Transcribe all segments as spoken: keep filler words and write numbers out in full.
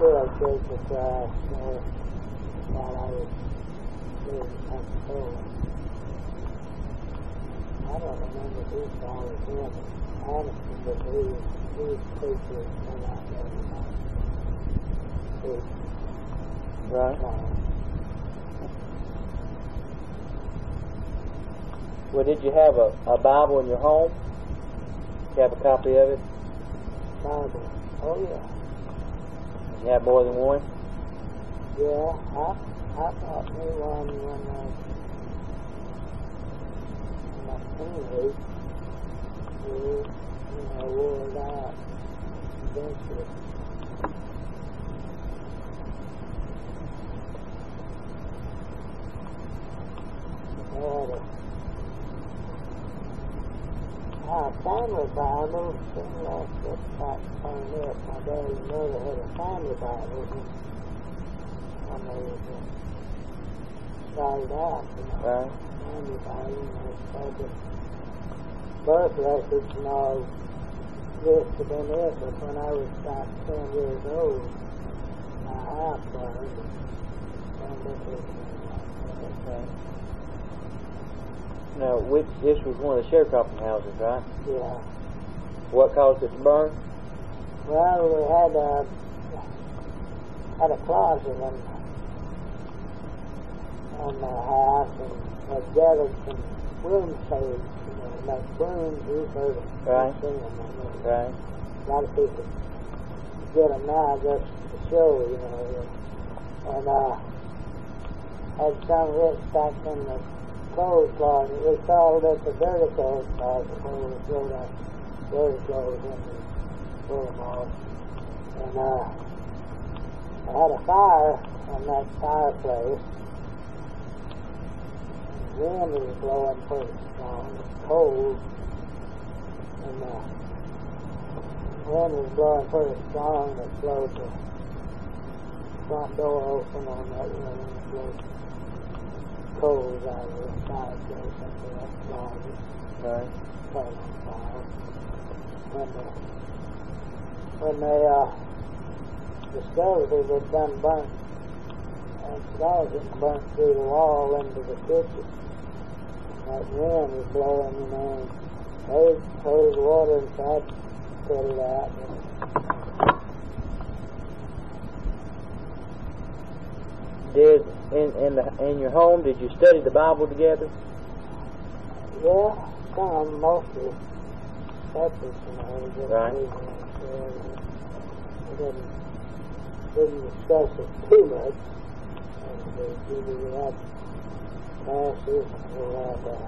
still Church of Christ there while I was living in Pensacola. I don't remember who I was in Anderson, but he, he was preachers come out there tonight. Right. Uh, Well, did you have a, a Bible in your home? Did you have a copy of it? Bible. Oh, yeah. Did you have more than one? Yeah, I, I bought me one when I when I teenage. You know, wore it out eventually. I had a Our family Bible, soon after that turned up, my dad and mother had a family Bible when they was, uh, started out, you know. Right. Family Bible, and they had the birth records and all listed in it, but when I was about ten years old, my house burned and turned up everything like that. Okay. Now, which, this was one of the sharecropping houses, right? Yeah. What caused it to burn? Well, we had a had a closet in in the house, and had gathered some broom shades, you know, like brooms. You've heard of Right. seen them. I mean, Right. a lot of people get them now just to show, you know. And uh, had some of it stacked in the clothes closet. We called it the dirty clothes closet, where we throw the dirty clothes in and pull them off. And uh, I had a fire in that fireplace. The wind was blowing pretty strong. It was cold. And uh, the wind was blowing pretty strong. It blowed the front door open on that room. It blew coals out of the fireplace into that closet. Right. Caught on fire. When the, when they uh, discovered it had done burnt, that closet burnt through the wall into the kitchen. And that wind was blowing, you know, and they pulled the water inside, put it out. Did in in the in your home? Did you study the Bible together? Yeah, some, mostly separate, you know. We just Right. read it, we didn't, didn't discuss it too much. And we usually had classes, and we had, uh,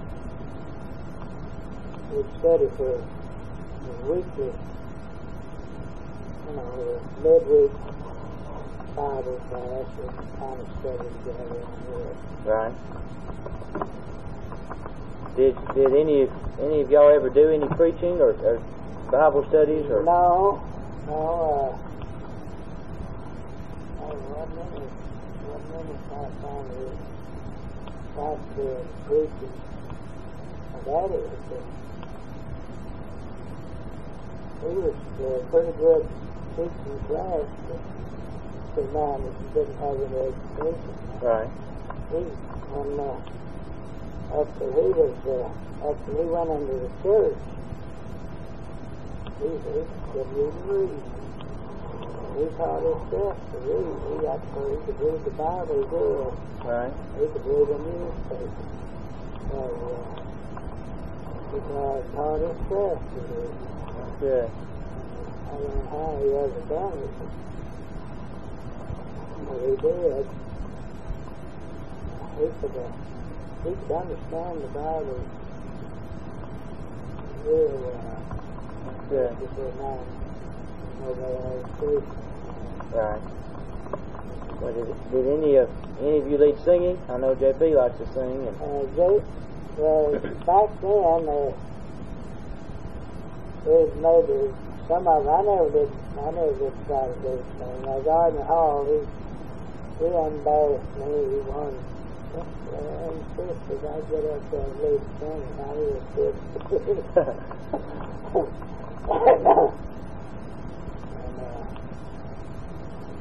we'd study for the weekly, you know, the midweek Bible class, we kind of studied together on it. Right. Did did any any of y'all ever do any preaching or, or Bible studies or? No, no. Uh, I wasn't any, wasn't any kind of family pastor and preaching. My daddy was uh, he was uh, pretty good teaching class, but to man that he didn't have any education. Right. He, when uh, after he was uh, after he went into the church, he, he couldn't even read. He taught himself to read. He actually he could read the Bible good. Right. He could read a newspaper. So uh, he taught, taught himself to read. That's good. I don't know how he ever done it, but he did. He could, uh, he could understand the Bible real well. That's good. Before now, nobody had preached. Right. Well, did, did any of any of you lead singing? I know J P likes to sing. And Uh, they, well, back then, uh, there's maybe some of them, I never did, I never did try to do anything. Like Gardner Hall, he, he embarrassed me. He wanted, uh, insisted I get up there and lead singing. I was good. and, uh, and, uh,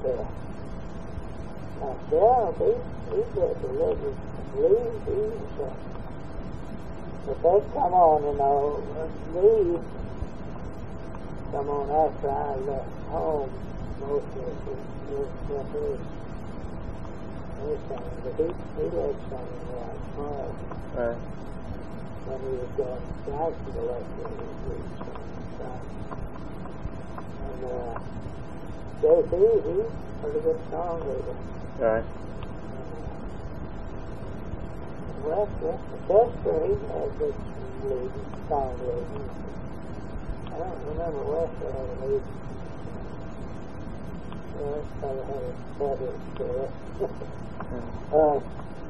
uh, myself, he, he did religious believe, he was, uh, but they come on, you know, leave, come on after I left home, most of it was just his, his son, but he, he led something like hard. Right. When he was going to Jacksonville up there, he was son. And, uh, J P, he's a pretty good song leader. Right. Wester, Chester, he had good lead, song leading. I don't remember Wester had a lead. Yeah, that fellow had a better spirit. uh,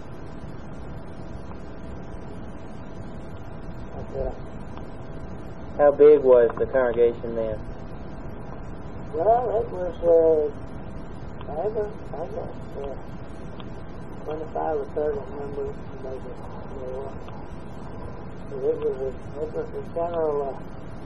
okay. How big was the congregation then? Well, it was, uh, I guess, I guess, uh, twenty-five or thirty members, maybe more. But it was a, it was a general, uh,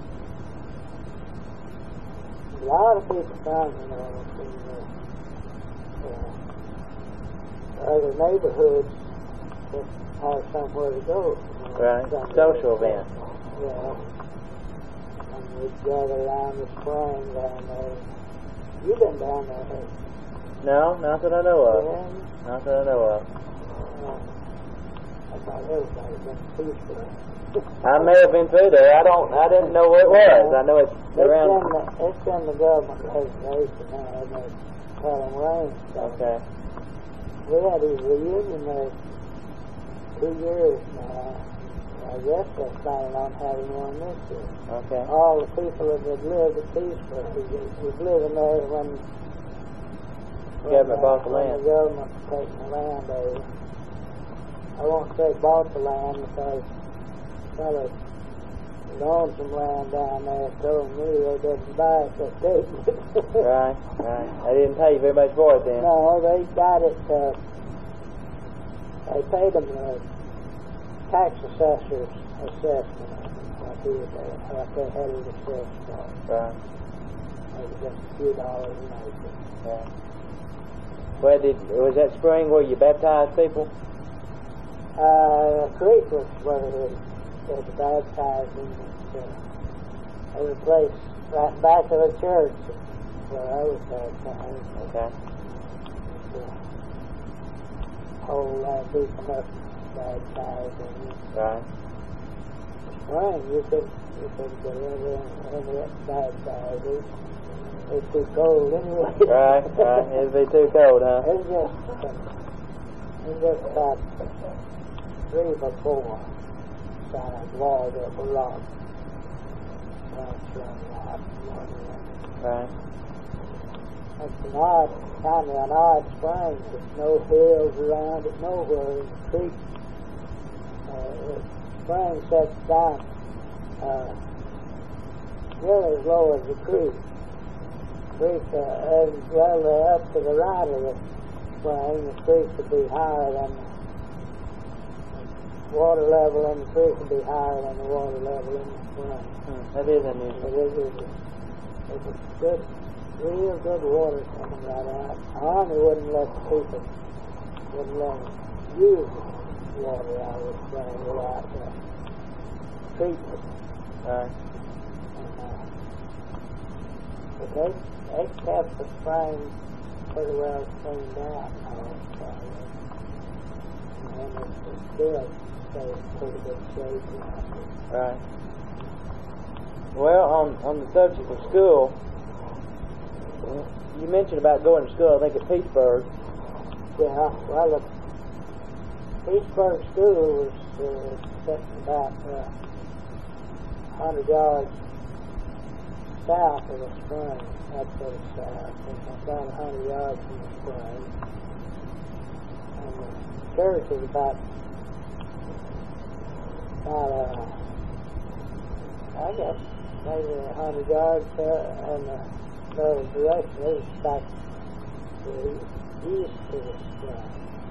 a lot of people come, you know, from uh, uh, other neighborhoods that have somewhere to go. You know, Right, social event. Yeah. And we'd gather around the spring down there. You've been down there, haven't you? No, not that I know of. Yeah. Not that I know of. I thought everybody's been peaceful. I may have been through there. I don't. I didn't know where it was. I know it's It's around. in the, it's in the government reservation now, and they tell them range. Okay. We had his reunion there two years now. I guess they're planning on having one this year. Okay. All the people that had lived at Peaceful was living there when Government when, bought the when land. the government was taking the land over. I won't say bought the land because fellas that owned some land down there told me they didn't buy it, they taken it. Right, right. They didn't pay you very much for it then. No, they got it, uh, they paid them the tax assessor's assessment of what he was there, what they had it assessed for. Right. It was just a few dollars an acre. Yeah. Where did was that spring where you baptized people? Uh, the creek was where they was baptized in the, uh, a place right back of the church where I was baptized. Okay. The whole uh, deep enough baptized in the Right. spring. You could you could get over and get baptized. It, it's too cold anyway. Right, right. It'd be too cold, huh? It's just, uh, it's just about three by four side wall that were rock. That's right, Right. it's an odd, kind of an odd spring. There's no hills around it nowhere. The creek, uh, the spring sets down uh, nearly as low as the creek. Creek, uh, and well, uh, up to the right of the spring, the creek would be higher than the water level in the creek would be higher than the water level in the spring. Hmm. That is But unusual. it was, it was good, real good water coming right out. The Army wouldn't let the people, wouldn't let them use the water out of the spring without uh, treatment. Right. And, uh, but they, they kept the spring pretty well cleaned out. Uh, and it, it still stays in pretty good shape. You know. Right. Well, on on the subject of school, you mentioned about going to school, I think, at Peaceburg. Yeah, well, the Peaceburg School was uh, sitting about uh, one hundred yards south of the spring, up to the south, and about one hundred yards from the spring. And the church is about, about uh, I guess, maybe one hundred yards uh, in another direction. It was back to the east of the spring.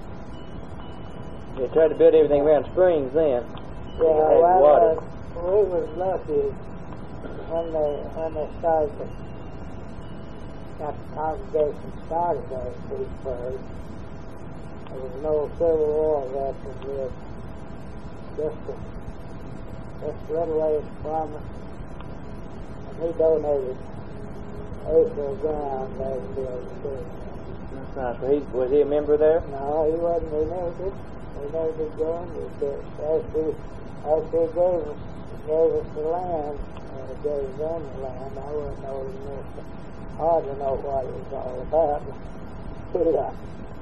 You tried to build everything around springs then. Yeah, Had well, water. uh, we was lucky when they when they started to got the congregation started there in Petersburg. There was no Civil War veteran lived just a, just a little ways from us. And he donated acre of ground there to build the church. That's nice. Was he, was he a member there? No, he wasn't. He never did. He never did go into the church. After he, after he gave us, gave us the land, and he gave them the land, I wasn't old enough to hardly know what it was all about. He, uh,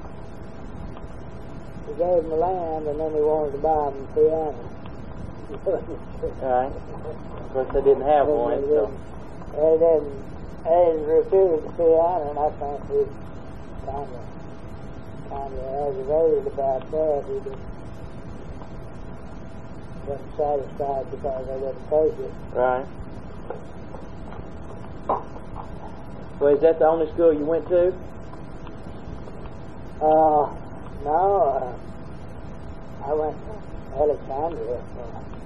he gave them the land, and then he wanted to buy them a piano. Right. Of course, they didn't have and one, they so. didn't, they didn't, they refused the piano, and I think he kind of, kind of aggravated about that. He didn't, wasn't satisfied because they didn't take it. Right. Well, is that the only school you went to? Uh, no, uh, I went to Alexandria for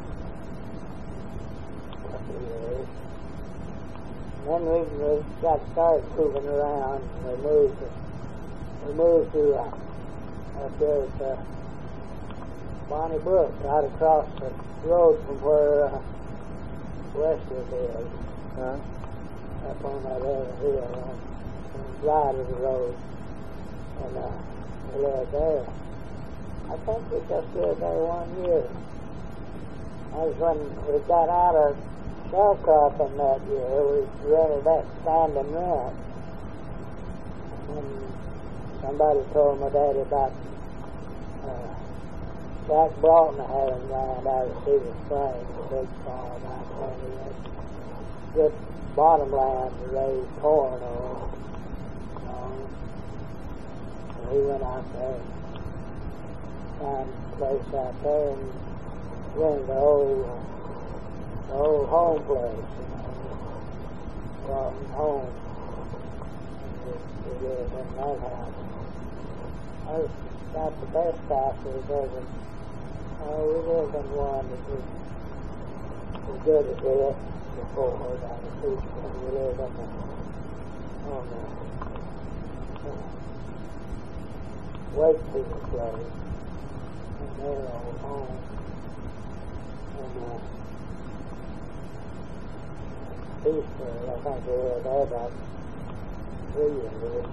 a couple of years. And then we, we got started moving around, and we moved to, we moved to, uh, up there at, uh, Bonnie Brook, right across the road from where, uh, Westwood is. Huh? Up on that other hill, on, on the right of the road. And, uh, we lived there. I think we just lived there one year. That was when we got out of sharecropping that year. We rented that standing rent. And somebody told my daddy about, uh, Jack Broughton had him land out of Cedar Springs, a big farm out there. He had good bottom land to raise corn on. Um, and he went out there and found a place out there and rented the old, the old home place, you know, brought him home. And we, we lived in that house. That was about the best house we've ever. Oh, we lived in one that was as good as it before down the street. We lived on the, on the uh, Wakefield place in their old home. And uh, Petersburg, I think we lived there about three years.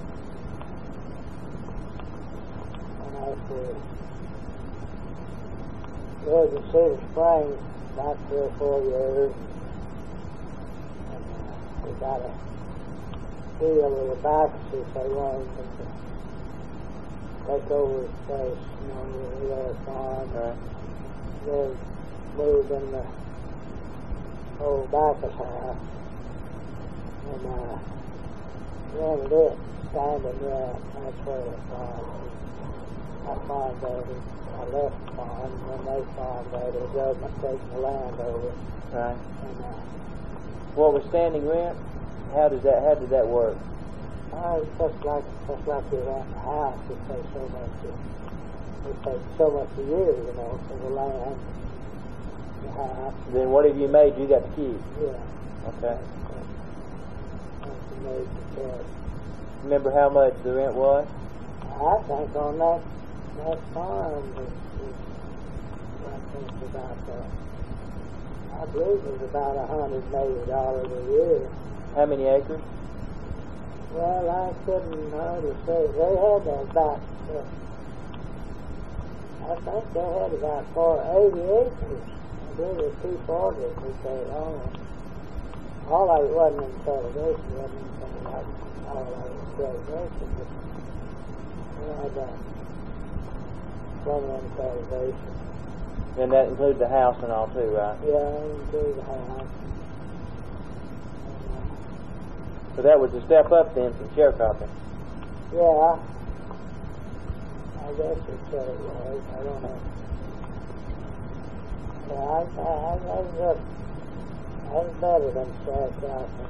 And after lived in Cedar Springs about three or four years, and uh, we got a deal with the Baptists. They wanted them to take over the place, you know, the little farm. Right. They moved in the old Baptist house, and uh, rented it, standing rent. That's where the farm was. I farmed there. I left the farm, and when they farmed there, the government taking the land over. Right. And, uh, What was standing rent? How did that? How did that work? uh, it's just like just like you rent a house. You pay so much. A, you pay so much a year, you know, for the land, the house. Then whatever you made, you got to keep. Yeah. Okay. That's the major choice. Remember how much the rent was? I think on that that farm was, was I think about uh, I believe it was about a hundred and eighty dollars a year. How many acres? Well, I couldn't hardly say. They had about uh, I think they had about four eighty acres. I believe it was two forty we paid on. All of it wasn't in cultivation, wasn't anything like all of it was cultivation, but we had uh, some in cultivation. And that includes the house and all too, right? Yeah, into the house. So that was a step up then from sharecropping. Yeah, I guess you said it was. I don't know. Yeah, I, I, I, I was up. I was better than sharecropping.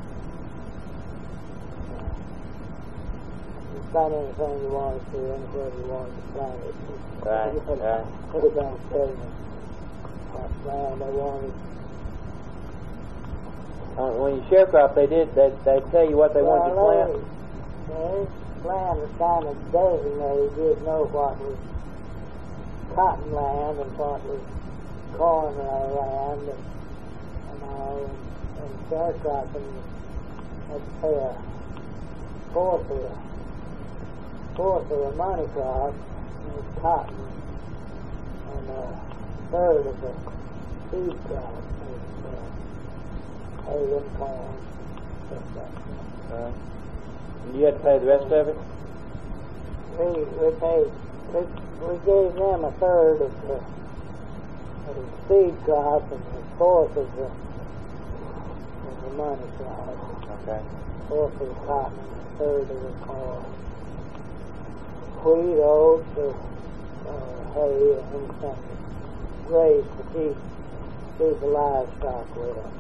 Uh, you plant anything you wanted to, anywhere you wanted to plant it. Right, right. They don't tell me what land they wanted. Uh, when you sharecrop, they did. They they tell you what they well, wanted you to plant. Well, this land was kind of designated. You didn't know what was cotton land and what was corn land and, and all, and, and sharecropping had to pay a fourth of a fourth of the money crop, and it was cotton, and a third of the seed crop was uh, hay and corn, stuff like that. Right. And you had to pay the rest of it? We we paid we, we gave them a third of the of the seed crop and a fourth of the of the money crop. Okay. Fourth of the cotton and a third of the corn. Wheat, oats, or uh, hay, and some graze to keep keep the livestock with us.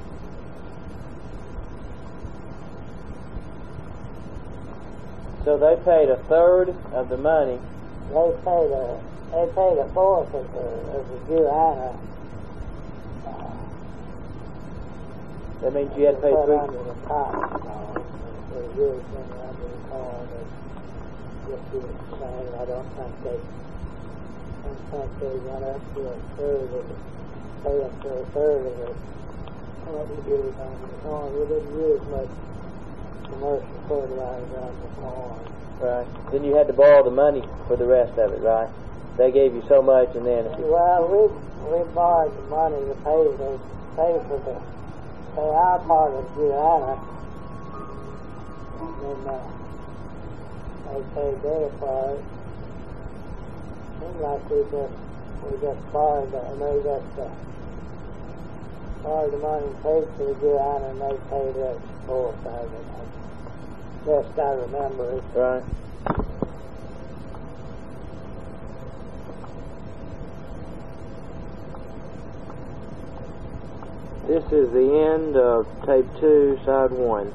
So they paid a third of the money. They paid a they paid a fourth of the of the Juana. Uh, That means you had to pay put three. under the cotton, you know, the years under the corn. And just do the same. I don't think they I don't think they got up to a third of it. Pay up to a third of it. What we did under the corn, we didn't use much commercial fertilizer on the corn. Right. Then you had to borrow the money for the rest of it, right? They gave you so much, and then if you, Well, we we borrowed the money to pay the pay for the pay our part of Juana, and then uh, they paid their part. Seems like we just we just borrowed the, and they just uh, borrowed the money and paid for the Juana, and they paid us four thousand. Best I remember it. right. This is the end of tape two, side one.